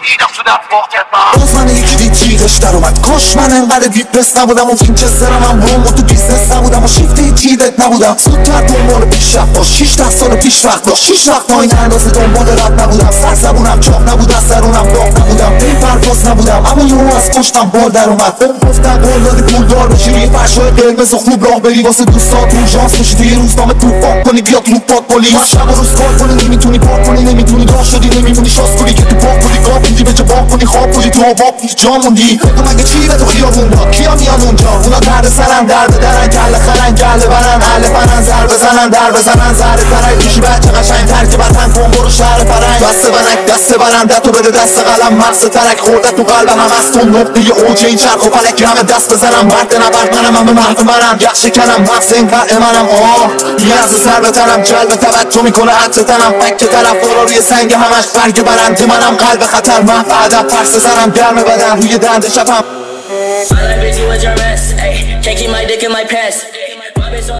دیدم تو دفاقت باز من یکی دید جیغش در اومد. کاش من انقدر دیپرس نبودم و وینچسترم هم روم و تو بیزنس نبودم و شیفته جیدت نبودم. زودتر دنبال پیشرفت باش، 16 سال پیش وقت داشت. 6 وقت پایین اندازه دنبال رد نبودم. سر زبونم چاق نبود، از درونم داغ نبودم. این پرواز نبودم اما یهو از پشتم بال در اومد. بهم گفتن قول دادی پولدار بشی، روی فرشای قرمز و خوب راه بری، واسه دوستات اورژانس بشی، توی روزنامه توفان کنی بیاد رو پات پلیس. شب و روز کار کنی، نمیتونی پاک کنی، نمیتونی راه شدی، نمیتونی شاس کنی که تو پاک کنی. گاه بودی به جا باک کنی، خواب بودی تو آباب جا موندی. بگو مگه چی به تو خیابون داد؟ کیا میان اونجا؟ اونا درد سرن، در بدرن، کله خرن، گله برن، اهل فنن، زر بزنن، در بزنن، زهر ترک میشی بچه قشنگ، ترک وطن کن برو شهر فرنگ. دست بنک دست برندت و بده دست قلم، مغز ترک خورده تو قلبم. هم از تو نقطه اوج این چرخ و فلک، همه دست بزنم برد نبرد منم، همه محو منم، یخ شکنم مغز این قرع منم. نیاز سر به تنم، جلب توجه میکنه عطر تنم، فک طرفدارا روی سنگ همش برگ برنده منم. قلب خطر محو ادب پرس زنم، گرم بدن روی دنده شبم. My life is you at your best, ayy. Can't keep my dick in my pants.